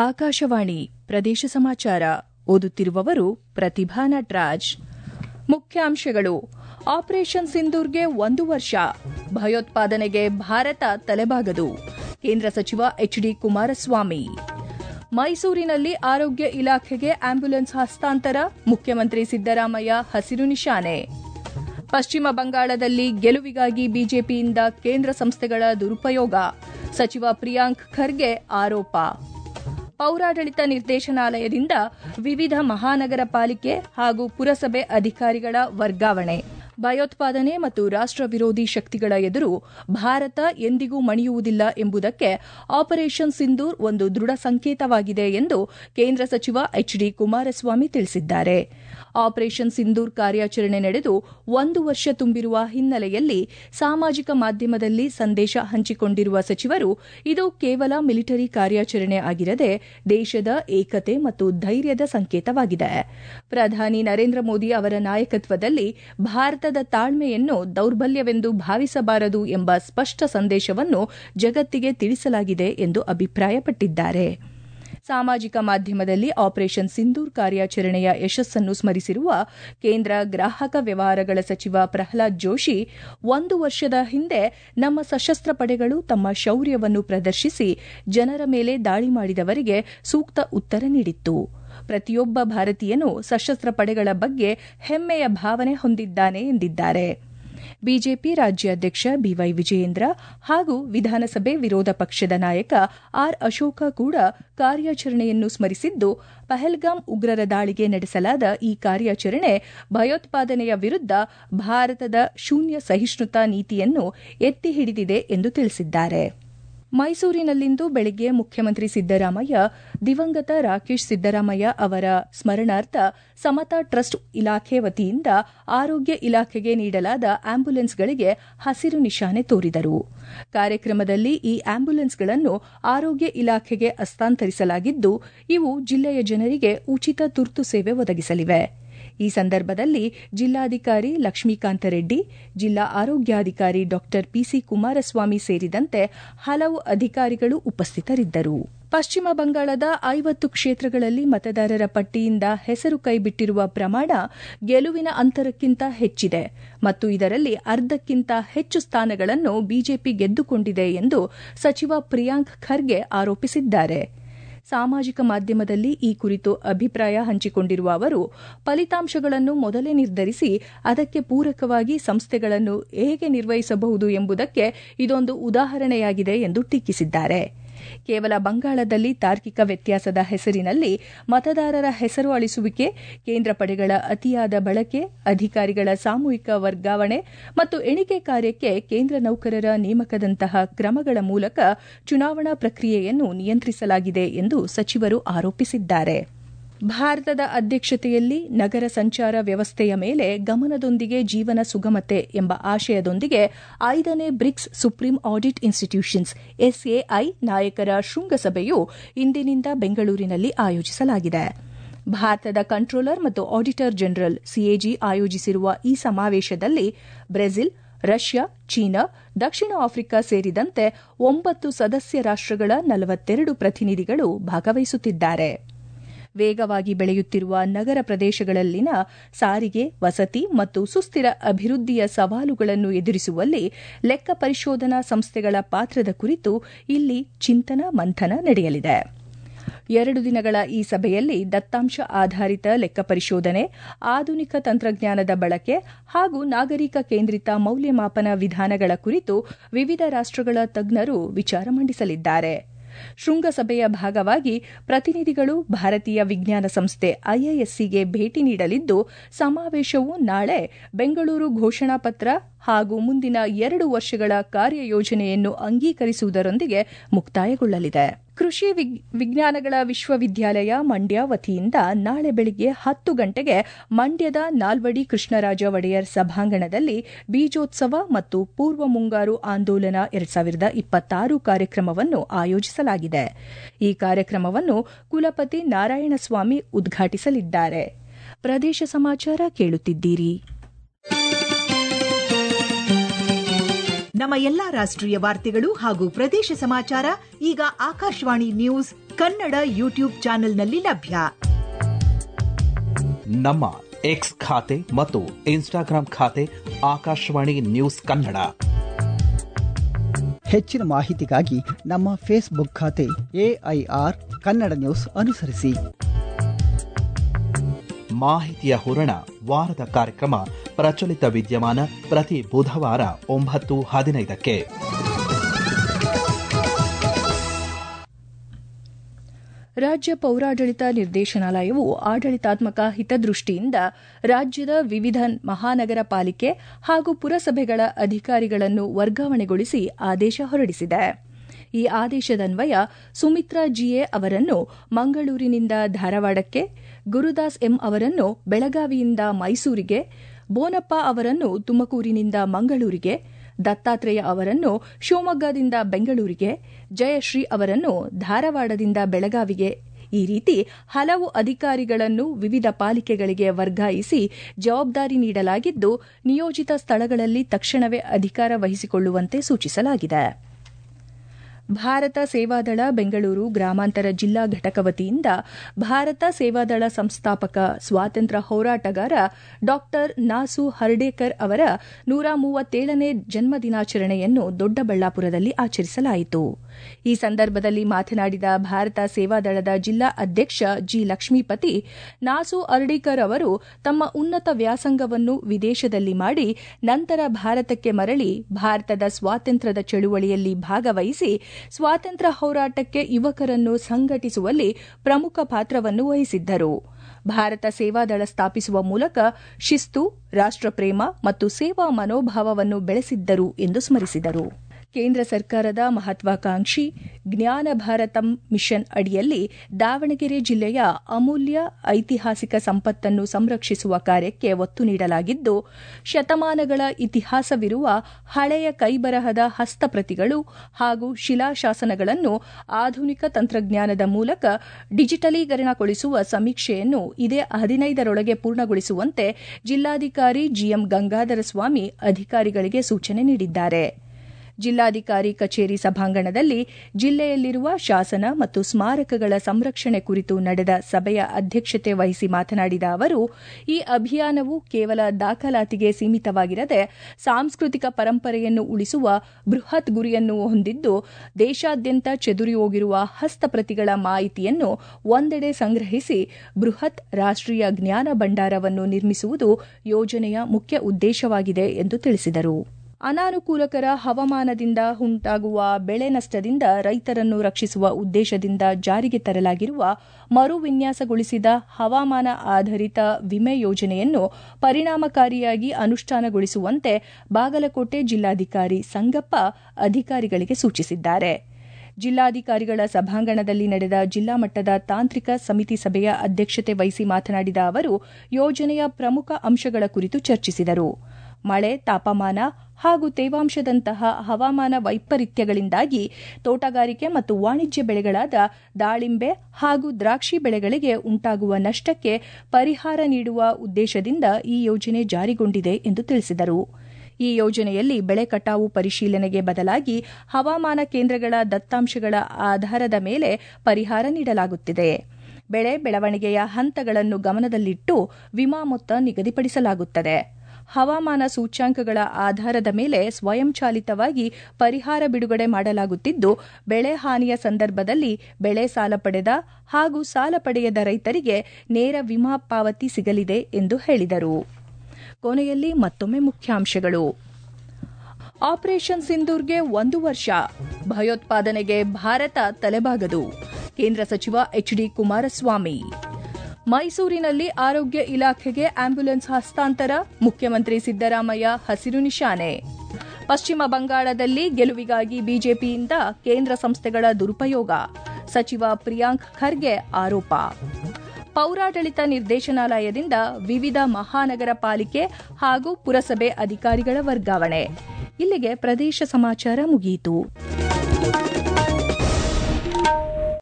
ಆಕಾಶವಾಣಿ ಪ್ರದೇಶ ಸಮಾಚಾರ ಓದುತ್ತಿರುವವರು ಪ್ರತಿಭಾ ನಟರಾಜ್. ಮುಖ್ಯಾಂಶಗಳು: ಆಪರೇಷನ್ ಸಿಂಧೂರ್ಗೆ 1 ವರ್ಷ, ಭಯೋತ್ಪಾದನೆಗೆ ಭಾರತ ತಲೆಬಾಗದು, ಕೇಂದ್ರ ಸಚಿವ ಎಚ್ಡಿ ಕುಮಾರಸ್ವಾಮಿ. ಮೈಸೂರಿನಲ್ಲಿ ಆರೋಗ್ಯ ಇಲಾಖೆಗೆ ಆಂಬ್ಯುಲೆನ್ಸ್ ಹಸ್ತಾಂತರ, ಮುಖ್ಯಮಂತ್ರಿ ಸಿದ್ದರಾಮಯ್ಯ ಹಸಿರು ನಿಶಾನೆ. ಪಶ್ಚಿಮ ಬಂಗಾಳದಲ್ಲಿ ಗೆಲುವಿಗಾಗಿ ಬಿಜೆಪಿಯಿಂದ ಕೇಂದ್ರ ಸಂಸ್ಥೆಗಳ ದುರುಪಯೋಗ, ಸಚಿವ ಪ್ರಿಯಾಂಕ್ ಖರ್ಗೆ ಆರೋಪ. ಪೌರಾಡಳಿತ ನಿರ್ದೇಶನಾಲಯದಿಂದ ವಿವಿಧ ಮಹಾನಗರ ಪಾಲಿಕೆ ಹಾಗೂ ಪುರಸಭೆ ಅಧಿಕಾರಿಗಳ ವರ್ಗಾವಣೆ. ಭಯೋತ್ಪಾದನೆ ಮತ್ತು ರಾಷ್ಟ ವಿರೋಧಿ ಶಕ್ತಿಗಳ ಎದುರು ಭಾರತ ಎಂದಿಗೂ ಮಣಿಯುವುದಿಲ್ಲ ಎಂಬುದಕ್ಕೆ ಆಪರೇಷನ್ ಸಿಂಧೂರ್ ಒಂದು ದೃಢ ಸಂಕೇತವಾಗಿದೆ ಎಂದು ಕೇಂದ್ರ ಸಚಿವ ಎಚ್ಡಿ ಕುಮಾರಸ್ವಾಮಿ ತಿಳಿಸಿದ್ದಾರೆ. ಆಪರೇಷನ್ ಸಿಂಧೂರ್ ಕಾರ್ಯಾಚರಣೆ ನಡೆದು 1 ವರ್ಷ ತುಂಬಿರುವ ಹಿನ್ನೆಲೆಯಲ್ಲಿ ಸಾಮಾಜಿಕ ಮಾಧ್ಯಮದಲ್ಲಿ ಸಂದೇಶ ಹಂಚಿಕೊಂಡಿರುವ ಸಚಿವರು, ಇದು ಕೇವಲ ಮಿಲಿಟರಿ ಕಾರ್ಯಾಚರಣೆ ಆಗಿರದೆ ದೇಶದ ಏಕತೆ ಮತ್ತು ಧೈರ್ಯದ ಸಂಕೇತವಾಗಿದೆ. ಪ್ರಧಾನಿ ನರೇಂದ್ರ ಮೋದಿ ಅವರ ನಾಯಕತ್ವದಲ್ಲಿ ಭಾರತದ ತಾಳ್ಮೆಯನ್ನು ದೌರ್ಬಲ್ಯವೆಂದು ಭಾವಿಸಬಾರದು ಎಂಬ ಸ್ಪಷ್ಟ ಸಂದೇಶವನ್ನು ಜಗತ್ತಿಗೆ ತಿಳಿಸಲಾಗಿದೆ ಎಂದು ಅಭಿಪ್ರಾಯಪಟ್ಟಿದ್ದಾರೆ. ಸಾಮಾಜಿಕ ಮಾಧ್ಯಮದಲ್ಲಿ ಆಪರೇಷನ್ ಸಿಂಧೂರ್ ಕಾರ್ಯಾಚರಣೆಯ ಯಶಸ್ಸನ್ನು ಸ್ಮರಿಸಿರುವ ಕೇಂದ್ರ ಗ್ರಾಹಕ ವ್ಯವಹಾರಗಳ ಸಚಿವ ಪ್ರಹ್ಲಾದ್ ಜೋಶಿ, 1 ವರ್ಷದ ಹಿಂದೆ ನಮ್ಮ ಸಶಸ್ತ್ರ ಪಡೆಗಳು ತಮ್ಮ ಶೌರ್ಯವನ್ನು ಪ್ರದರ್ಶಿಸಿ ಜನರ ಮೇಲೆ ದಾಳಿ ಮಾಡಿದವರಿಗೆ ಸೂಕ್ತ ಉತ್ತರ ನೀಡಿತ್ತು. ಪ್ರತಿಯೊಬ್ಬ ಭಾರತೀಯನೂ ಸಶಸ್ತ್ರ ಪಡೆಗಳ ಬಗ್ಗೆ ಹೆಮ್ಮೆಯ ಭಾವನೆ ಹೊಂದಿದ್ದಾನೆ ಎಂದಿದ್ದಾರೆ. ಬಿಜೆಪಿ ರಾಜ್ಯಾಧ್ಯಕ್ಷ ಬಿವೈ ವಿಜಯೇಂದ್ರ ಹಾಗೂ ವಿಧಾನಸಭೆ ವಿರೋಧ ಪಕ್ಷದ ನಾಯಕ ಆರ್ ಅಶೋಕ ಕೂಡ ಕಾರ್ಯಾಚರಣೆಯನ್ನು ಸ್ಮರಿಸಿದ್ದು, ಪಹಲ್ಗಾಮ್ ಉಗ್ರರ ದಾಳಿಗೆ ನಡೆಸಲಾದ ಈ ಕಾರ್ಯಾಚರಣೆ ಭಯೋತ್ಪಾದನೆಯ ವಿರುದ್ಧ ಭಾರತದ ಶೂನ್ಯ ಸಹಿಷ್ಣುತಾ ನೀತಿಯನ್ನು ಎತ್ತಿ ಹಿಡಿದಿದೆ ಎಂದು ತಿಳಿಸಿದ್ದಾರೆ. ಮೈಸೂರಿನಲ್ಲಿಂದು ಬೆಳಗ್ಗೆ ಮುಖ್ಯಮಂತ್ರಿ ಸಿದ್ದರಾಮಯ್ಯ ದಿವಂಗತ ರಾಕೇಶ್ ಸಿದ್ದರಾಮಯ್ಯ ಅವರ ಸ್ಮರಣಾರ್ಥ ಸಮತಾ ಟ್ರಸ್ಟ್ ಇಲಾಖೆ ವತಿಯಿಂದ ಆರೋಗ್ಯ ಇಲಾಖೆಗೆ ನೀಡಲಾದ ಆಂಬ್ಯುಲೆನ್ಸ್ಗಳಿಗೆ ಹಸಿರು ನಿಶಾನೆ ತೋರಿದರು. ಕಾರ್ಯಕ್ರಮದಲ್ಲಿ ಈ ಆಂಬ್ಯುಲೆನ್ಸ್ಗಳನ್ನು ಆರೋಗ್ಯ ಇಲಾಖೆಗೆ ಹಸ್ತಾಂತರಿಸಲಾಗಿದ್ದು, ಇವು ಜಿಲ್ಲೆಯ ಜನರಿಗೆ ಉಚಿತ ತುರ್ತು ಸೇವೆ ಒದಗಿಸಲಿವೆ. ಈ ಸಂದರ್ಭದಲ್ಲಿ ಜಿಲ್ಲಾಧಿಕಾರಿ ಲಕ್ಷ್ಮೀಕಾಂತ ರೆಡ್ಡಿ, ಜಿಲ್ಲಾ ಆರೋಗ್ಯಾಧಿಕಾರಿ ಡಾ ಪಿಸಿ ಕುಮಾರಸ್ವಾಮಿ ಸೇರಿದಂತೆ ಹಲವು ಅಧಿಕಾರಿಗಳು ಉಪಸ್ಥಿತರಿದ್ದರು. ಪಶ್ಚಿಮ ಬಂಗಾಳದ 50 ಕ್ಷೇತ್ರಗಳಲ್ಲಿ ಮತದಾರರ ಪಟ್ಟಿಯಿಂದ ಹೆಸರು ಕೈಬಿಟ್ಟಿರುವ ಪ್ರಮಾಣ ಗೆಲುವಿನ ಅಂತರಕ್ಕಿಂತ ಹೆಚ್ಚಿದೆ ಮತ್ತು ಇದರಲ್ಲಿ ಅರ್ಧಕ್ಕಿಂತ ಹೆಚ್ಚು ಸ್ಥಾನಗಳನ್ನು ಬಿಜೆಪಿ ಗೆದ್ದುಕೊಂಡಿದೆ ಎಂದು ಸಚಿವ ಪ್ರಿಯಾಂಕ್ ಖರ್ಗೆ ಆರೋಪಿಸಿದ್ದಾರೆ. ಸಾಮಾಜಿಕ ಮಾಧ್ಯಮದಲ್ಲಿ ಈ ಕುರಿತು ಅಭಿಪ್ರಾಯ ಹಂಚಿಕೊಂಡಿರುವ ಅವರು, ಫಲಿತಾಂಶಗಳನ್ನು ಮೊದಲೇ ನಿರ್ಧರಿಸಿ ಅದಕ್ಕೆ ಪೂರಕವಾಗಿ ಸಂಸ್ಥೆಗಳನ್ನು ಹೇಗೆ ನಿರ್ವಹಿಸಬಹುದು ಎಂಬುದಕ್ಕೆ ಇದೊಂದು ಉದಾಹರಣೆಯಾಗಿದೆ ಎಂದು ಟೀಕಿಸಿದ್ದಾರೆ. ಕೇವಲ ಬಂಗಾಳದಲ್ಲಿ ತಾರ್ಕಿಕ ವ್ಯತ್ಯಾಸದ ಹೆಸರಿನಲ್ಲಿ ಮತದಾರರ ಹೆಸರು ಅಳಿಸುವಿಕೆ, ಕೇಂದ್ರ ಪಡೆಗಳ ಅತಿಯಾದ ಬಳಕೆ, ಅಧಿಕಾರಿಗಳ ಸಾಮೂಹಿಕ ವರ್ಗಾವಣೆ ಮತ್ತು ಎಣಿಕೆ ಕಾರ್ಯಕ್ಕೆ ಕೇಂದ್ರ ನೌಕರರ ನೇಮಕದಂತಹ ಕ್ರಮಗಳ ಮೂಲಕ ಚುನಾವಣಾ ಪ್ರಕ್ರಿಯೆಯನ್ನು ನಿಯಂತ್ರಿಸಲಾಗಿದೆ ಎಂದು ಸಚಿವರು ಆರೋಪಿಸಿದ್ದಾರೆ. ಭಾರತದ ಅಧ್ಯಕ್ಷತೆಯಲ್ಲಿ ನಗರ ಸಂಚಾರ ವ್ಯವಸ್ಥೆಯ ಮೇಲೆ ಗಮನದೊಂದಿಗೆ ಜೀವನ ಸುಗಮತೆ ಎಂಬ ಆಶಯದೊಂದಿಗೆ 5ನೇ BRICS supreme audit institutions SAI ನಾಯಕರ ಶೃಂಗಸಭೆಯು ಇಂದಿನಿಂದ ಬೆಂಗಳೂರಿನಲ್ಲಿ ಆಯೋಜಿಸಲಾಗಿದೆ. ಭಾರತದ ಕಂಟ್ರೋಲರ್ ಮತ್ತು ಆಡಿಟರ್ ಜನರಲ್ ಸಿಎಜಿ ಆಯೋಜಿಸಿರುವ ಈ ಸಮಾವೇಶದಲ್ಲಿ ಬ್ರೆಜಿಲ್, ರಷ್ಯಾ, ಚೀನಾ, ದಕ್ಷಿಣ ಆಫ್ರಿಕಾ ಸೇರಿದಂತೆ 9 ಸದಸ್ಯ ರಾಷ್ಟಗಳ 42 ಪ್ರತಿನಿಧಿಗಳು ಭಾಗವಹಿಸುತ್ತಿದ್ದಾರೆ. ವೇಗವಾಗಿ ಬೆಳೆಯುತ್ತಿರುವ ನಗರ ಪ್ರದೇಶಗಳಲ್ಲಿನ ಸಾರಿಗೆ, ವಸತಿ ಮತ್ತು ಸುಸ್ಥಿರ ಅಭಿವೃದ್ಧಿಯ ಸವಾಲುಗಳನ್ನು ಎದುರಿಸುವಲ್ಲಿ ಲೆಕ್ಕ ಪರಿಶೋಧನಾ ಸಂಸ್ಥೆಗಳ ಪಾತ್ರದ ಕುರಿತು ಇಲ್ಲಿ ಚಿಂತನ ಮಂಥನ ನಡೆಯಲಿದೆ. 2 ದಿನಗಳ ಈ ಸಭೆಯಲ್ಲಿ ದತ್ತಾಂಶ ಆಧಾರಿತ ಲೆಕ್ಕ ಪರಿಶೋಧನೆ, ಆಧುನಿಕ ತಂತ್ರಜ್ಞಾನದ ಬಳಕೆ ಹಾಗೂ ನಾಗರಿಕ ಕೇಂದ್ರಿತ ಮೌಲ್ಯಮಾಪನ ವಿಧಾನಗಳ ಕುರಿತು ವಿವಿಧ ರಾಷ್ಟಗಳ ತಜ್ಞರು ವಿಚಾರ ಮಂಡಿಸಲಿದ್ದಾರೆ. ಶೃಂಗಸಭೆಯ ಭಾಗವಾಗಿ ಪ್ರತಿನಿಧಿಗಳು ಭಾರತೀಯ ವಿಜ್ಞಾನ ಸಂಸ್ಥೆ ಐಐಎಸ್ಸಿಗೆ ಭೇಟಿ ನೀಡಲಿದ್ದು, ಸಮಾವೇಶವು ನಾಳೆ ಬೆಂಗಳೂರು ಘೋಷಣಾ ಪತ್ರ ಹಾಗೂ ಮುಂದಿನ 2 ವರ್ಷಗಳ ಕಾರ್ಯಯೋಜನೆಯನ್ನು ಅಂಗೀಕರಿಸುವುದರೊಂದಿಗೆ ಮುಕ್ತಾಯಗೊಳ್ಳಲಿದೆ. ಕೃಷಿ ವಿಜ್ಞಾನಗಳ ವಿಶ್ವವಿದ್ಯಾಲಯ ಮಂಡ್ಯ ವತಿಯಿಂದ ನಾಳೆ ಬೆಳಗ್ಗೆ 10 ಗಂಟೆಗೆ ಮಂಡ್ಯದ ನಾಲ್ವಡಿ ಕೃಷ್ಣರಾಜ ಒಡೆಯರ್ ಸಭಾಂಗಣದಲ್ಲಿ ಬೀಜೋತ್ಸವ ಮತ್ತು ಪೂರ್ವ ಮುಂಗಾರು ಆಂದೋಲನ 2026 ಕಾರ್ಯಕ್ರಮವನ್ನು ಆಯೋಜಿಸಲಾಗಿದೆ. ಈ ಕಾರ್ಯಕ್ರಮವನ್ನು ಕುಲಪತಿ ನಾರಾಯಣಸ್ವಾಮಿ ಉದ್ಘಾಟಿಸಲಿದ್ದಾರೆ. ಪ್ರದೇಶ ಸಮಾಚಾರ ಕೇಳುತ್ತಿದ್ದೀರಿ. ನಮ್ಮ ಎಲ್ಲಾ ರಾಷ್ಟ್ರೀಯ ವಾರ್ತೆಗಳು ಹಾಗೂ ಪ್ರದೇಶ ಸಮಾಚಾರ ಈಗ ಆಕಾಶವಾಣಿ ನ್ಯೂಸ್ ಕನ್ನಡ ಯೂಟ್ಯೂಬ್ ಚಾನೆಲ್ನಲ್ಲಿ ಲಭ್ಯ. ನಮ್ಮ ಎಕ್ಸ್ ಖಾತೆ ಮತ್ತು ಇನ್ಸ್ಟಾಗ್ರಾಂ ಖಾತೆ ಆಕಾಶವಾಣಿ ನ್ಯೂಸ್ ಕನ್ನಡ. ಹೆಚ್ಚಿನ ಮಾಹಿತಿಗಾಗಿ ನಮ್ಮ ಫೇಸ್ಬುಕ್ ಖಾತೆ AIR ಕನ್ನಡ ನ್ಯೂಸ್ ಅನುಸರಿಸಿ. ಮಾಹಿತಿಯ ಹೂರಣ ವಾರದ ಕಾರ್ಯಕ್ರಮ ಪ್ರಚಲಿತ ವಿದ್ಯಮಾನ ಪ್ರತಿ ಬುಧವಾರ 9:15. ರಾಜ್ಯ ಪೌರಾಡಳಿತ ನಿರ್ದೇಶನಾಲಯವು ಆಡಳಿತಾತ್ಮಕ ಹಿತದೃಷ್ಟಿಯಿಂದ ರಾಜ್ಯದ ವಿವಿಧ ಮಹಾನಗರ ಪಾಲಿಕೆ ಹಾಗೂ ಪುರಸಭೆಗಳ ಅಧಿಕಾರಿಗಳನ್ನು ವರ್ಗಾವಣೆಗೊಳಿಸಿ ಆದೇಶ ಹೊರಡಿಸಿದೆ. ಈ ಆದೇಶದನ್ವಯ ಸುಮಿತ್ರಾ ಜಿಎ ಅವರನ್ನು ಮಂಗಳೂರಿನಿಂದ ಧಾರವಾಡಕ್ಕೆ, ಗುರುದಾಸ್ ಎಂ ಅವರನ್ನು ಬೆಳಗಾವಿಯಿಂದ ಮೈಸೂರಿಗೆ, ಬೋನಪ್ಪ ಅವರನ್ನು ತುಮಕೂರಿನಿಂದ ಮಂಗಳೂರಿಗೆ, ದತ್ತಾತ್ರೇಯ ಅವರನ್ನು ಶಿವಮೊಗ್ಗದಿಂದ ಬೆಂಗಳೂರಿಗೆ, ಜಯಶ್ರೀ ಅವರನ್ನು ಧಾರವಾಡದಿಂದ ಬೆಳಗಾವಿಗೆ, ಈ ರೀತಿ ಹಲವು ಅಧಿಕಾರಿಗಳನ್ನು ವಿವಿಧ ಪಾಲಿಕೆಗಳಿಗೆ ವರ್ಗಾಯಿಸಿ ಜವಾಬ್ದಾರಿ ನೀಡಲಾಗಿದ್ದು, ನಿಯೋಜಿತ ಸ್ಥಳಗಳಲ್ಲಿ ತಕ್ಷಣವೇ ಅಧಿಕಾರ ವಹಿಸಿಕೊಳ್ಳುವಂತೆ ಸೂಚಿಸಲಾಗಿದೆ. ಭಾರತ ಸೇವಾದಳ ಬೆಂಗಳೂರು ಗ್ರಾಮಾಂತರ ಜಿಲ್ಲಾ ಘಟಕ ವತಿಯಿಂದ ಭಾರತ ಸೇವಾದಳ ಸಂಸ್ಥಾಪಕ ಸ್ವಾತಂತ್ರ್ಯ ಹೋರಾಟಗಾರ ಡಾ ನಾಸು ಹರ್ಡೇಕರ್ ಅವರ 137ನೇ ಜನ್ಮದಿನಾಚರಣೆಯನ್ನು ದೊಡ್ಡಬಳ್ಳಾಪುರದಲ್ಲಿ ಆಚರಿಸಲಾಯಿತು. ಈ ಸಂದರ್ಭದಲ್ಲಿ ಮಾತನಾಡಿದ ಭಾರತ ಸೇವಾದಳದ ಜಿಲ್ಲಾ ಅಧ್ಯಕ್ಷ ಜಿ ಲಕ್ಷ್ಮೀಪತಿ, ನಾಸು ಹರ್ಡೇಕರ್ ಅವರು ತಮ್ಮ ಉನ್ನತ ವ್ಯಾಸಂಗವನ್ನು ವಿದೇಶದಲ್ಲಿ ಮಾಡಿ ನಂತರ ಭಾರತಕ್ಕೆ ಮರಳಿ ಭಾರತದ ಸ್ವಾತಂತ್ರ್ಯದ ಚಳುವಳಿಯಲ್ಲಿ ಭಾಗವಹಿಸಿ ಸ್ವಾತಂತ್ರ್ಯ ಹೋರಾಟಕ್ಕೆ ಯುವಕರನ್ನು ಸಂಘಟಿಸುವಲ್ಲಿ ಪ್ರಮುಖ ಪಾತ್ರವನ್ನು ವಹಿಸಿದ್ದರು. ಭಾರತ ಸೇವಾದಳ ಸ್ಥಾಪಿಸುವ ಮೂಲಕ ಶಿಸ್ತು, ರಾಷ್ಟ್ರಪ್ರೇಮ ಮತ್ತು ಸೇವಾ ಮನೋಭಾವವನ್ನು ಬೆಳೆಸಿದ್ದರು ಎಂದು ಸ್ಮರಿಸಿದರು. ಕೇಂದ್ರ ಸರ್ಕಾರದ ಮಹತ್ವಾಕಾಂಕ್ಷಿ ಜ್ಞಾನ ಭಾರತಂ ಮಿಷನ್ ಅಡಿಯಲ್ಲಿ ದಾವಣಗೆರೆ ಜಿಲ್ಲೆಯ ಅಮೂಲ್ಯ ಐತಿಹಾಸಿಕ ಸಂಪತ್ತನ್ನು ಸಂರಕ್ಷಿಸುವ ಕಾರ್ಯಕ್ಕೆ ಒತ್ತು ನೀಡಲಾಗಿದ್ದು, ಶತಮಾನಗಳ ಇತಿಹಾಸವಿರುವ ಹಳೆಯ ಕೈಬರಹದ ಹಸ್ತಪ್ರತಿಗಳು ಹಾಗೂ ಶಿಲಾಶಾಸನಗಳನ್ನು ಆಧುನಿಕ ತಂತ್ರಜ್ಞಾನದ ಮೂಲಕ ಡಿಜಿಟಲೀಕರಣಗೊಳಿಸುವ ಸಮೀಕ್ಷೆಯನ್ನು ಇದೇ 15ರೊಳಗೆ ಪೂರ್ಣಗೊಳಿಸುವಂತೆ ಜಿಲ್ಲಾಧಿಕಾರಿ ಜಿಎಂ ಗಂಗಾಧರ ಸ್ವಾಮಿ ಅಧಿಕಾರಿಗಳಿಗೆ ಸೂಚನೆ ನೀಡಿದ್ದಾರೆ. ಜಿಲ್ಲಾಧಿಕಾರಿ ಕಚೇರಿ ಸಭಾಂಗಣದಲ್ಲಿ ಜಿಲ್ಲೆಯಲ್ಲಿರುವ ಶಾಸನ ಮತ್ತು ಸ್ಮಾರಕಗಳ ಸಂರಕ್ಷಣೆ ಕುರಿತು ನಡೆದ ಸಭೆಯ ಅಧ್ಯಕ್ಷತೆ ವಹಿಸಿ ಮಾತನಾಡಿದ ಅವರು, ಈ ಅಭಿಯಾನವು ಕೇವಲ ದಾಖಲಾತಿಗೆ ಸೀಮಿತವಾಗಿರದೆ ಸಾಂಸ್ಕೃತಿಕ ಪರಂಪರೆಯನ್ನು ಉಳಿಸುವ ಬೃಹತ್ ಗುರಿಯನ್ನು ಹೊಂದಿದ್ದು, ದೇಶಾದ್ಯಂತ ಚೆದುರಿ ಹೋಗಿರುವ ಹಸ್ತಪ್ರತಿಗಳ ಮಾಹಿತಿಯನ್ನು ಒಂದೆಡೆ ಸಂಗ್ರಹಿಸಿ ಬೃಹತ್ ರಾಷ್ಟ್ರೀಯ ಜ್ಞಾನ ಭಂಡಾರವನ್ನು ನಿರ್ಮಿಸುವುದು ಯೋಜನೆಯ ಮುಖ್ಯ ಉದ್ದೇಶವಾಗಿದೆ ಎಂದು ತಿಳಿಸಿದರು. ಅನಾನುಕೂಲಕರ ಹವಾಮಾನದಿಂದ ಉಂಟಾಗುವ ಬೆಳೆ ನಷ್ಟದಿಂದ ರೈತರನ್ನು ರಕ್ಷಿಸುವ ಉದ್ದೇಶದಿಂದ ಜಾರಿಗೆ ತರಲಾಗಿರುವ ಮರು ವಿನ್ಯಾಸಗೊಳಿಸಿದ ಹವಾಮಾನ ಆಧಾರಿತ ವಿಮೆ ಯೋಜನೆಯನ್ನು ಪರಿಣಾಮಕಾರಿಯಾಗಿ ಅನುಷ್ಠಾನಗೊಳಿಸುವಂತೆ ಬಾಗಲಕೋಟೆ ಜಿಲ್ಲಾಧಿಕಾರಿ ಸಂಗಪ್ಪ ಅಧಿಕಾರಿಗಳಿಗೆ ಸೂಚಿಸಿದ್ದಾರೆ. ಜಿಲ್ಲಾಧಿಕಾರಿಗಳ ಸಭಾಂಗಣದಲ್ಲಿ ನಡೆದ ಜಿಲ್ಲಾ ಮಟ್ಟದ ತಾಂತ್ರಿಕ ಸಮಿತಿ ಸಭೆಯ ಅಧ್ಯಕ್ಷತೆ ವಹಿಸಿ ಮಾತನಾಡಿದ ಅವರು, ಯೋಜನೆಯ ಪ್ರಮುಖ ಅಂಶಗಳ ಕುರಿತು ಚರ್ಚಿಸಿದರು. ಮಳೆ, ತಾಪಮಾನ ಹಾಗೂ ತೇವಾಂಶದಂತಹ ಹವಾಮಾನ ವೈಪರೀತ್ಯಗಳಿಂದಾಗಿ ತೋಟಗಾರಿಕೆ ಮತ್ತು ವಾಣಿಜ್ಯ ಬೆಳೆಗಳಾದ ದಾಳಿಂಬೆ ಹಾಗೂ ದ್ರಾಕ್ಷಿ ಬೆಳೆಗಳಿಗೆ ಉಂಟಾಗುವ ನಷ್ಟಕ್ಕೆ ಪರಿಹಾರ ನೀಡುವ ಉದ್ದೇಶದಿಂದ ಈ ಯೋಜನೆ ಜಾರಿಗೊಂಡಿದೆ ಎಂದು ತಿಳಿಸಿದರು. ಈ ಯೋಜನೆಯಲ್ಲಿ ಬೆಳೆ ಕಟಾವು ಪರಿಶೀಲನೆಗೆ ಬದಲಾಗಿ ಹವಾಮಾನ ಕೇಂದ್ರಗಳ ದತ್ತಾಂಶಗಳ ಆಧಾರದ ಮೇಲೆ ಪರಿಹಾರ ನೀಡಲಾಗುತ್ತಿದೆ. ಬೆಳೆ ಬೆಳವಣಿಗೆಯ ಹಂತಗಳನ್ನು ಗಮನದಲ್ಲಿಟ್ಟು ವಿಮಾ ಮೊತ್ತ ನಿಗದಿಪಡಿಸಲಾಗುತ್ತದೆ. ಹವಾಮಾನ ಸೂಚ್ಯಂಕಗಳ ಆಧಾರದ ಮೇಲೆ ಸ್ವಯಂಚಾಲಿತವಾಗಿ ಪರಿಹಾರ ಬಿಡುಗಡೆ ಮಾಡಲಾಗುತ್ತಿದ್ದು, ಬೆಳೆ ಹಾನಿಯ ಸಂದರ್ಭದಲ್ಲಿ ಬೆಳೆ ಸಾಲ ಪಡೆದ ಹಾಗೂ ಸಾಲ ಪಡೆಯದ ರೈತರಿಗೆ ನೇರ ವಿಮಾ ಪಾವತಿ ಸಿಗಲಿದೆ ಎಂದು ಹೇಳಿದರು. ಕೊನೆಯಲ್ಲಿ ಮತ್ತೊಮ್ಮೆ ಮುಖ್ಯಾಂಶಗಳು. ಆಪರೇಷನ್ ಸಿಂಧೂರ್ಗೆ 1 ವರ್ಷ, ಭಯೋತ್ಪಾದನೆಗೆ ಭಾರತ ತಲೆಬಾಗದು, ಕೇಂದ್ರ ಸಚಿವ ಎಚ್ಡಿ ಕುಮಾರಸ್ವಾಮಿ. ಮೈಸೂರಿನಲ್ಲಿ ಆರೋಗ್ಯ ಇಲಾಖೆಗೆ ಆಂಬ್ಯುಲೆನ್ಸ್ ಹಸ್ತಾಂತರ, ಮುಖ್ಯಮಂತ್ರಿ ಸಿದ್ದರಾಮಯ್ಯ ಹಸಿರು ನಿಶಾನೆ. ಪಶ್ಚಿಮ ಬಂಗಾಳದಲ್ಲಿ ಗೆಲುವಿಗಾಗಿ ಬಿಜೆಪಿಯಿಂದ ಕೇಂದ್ರ ಸಂಸ್ಥೆಗಳ ದುರುಪಯೋಗ, ಸಚಿವ ಪ್ರಿಯಾಂಕ್ ಖರ್ಗೆ ಆರೋಪ. ಪೌರಾಡಳಿತ ನಿರ್ದೇಶನಾಲಯದಿಂದ ವಿವಿಧ ಮಹಾನಗರ ಪಾಲಿಕೆ ಹಾಗೂ ಪುರಸಭೆ ಅಧಿಕಾರಿಗಳ ವರ್ಗಾವಣೆ. ಇಲ್ಲಿಗೆ ಪ್ರದೇಶ ಸಮಾಚಾರ ಮುಗಿಯಿತು.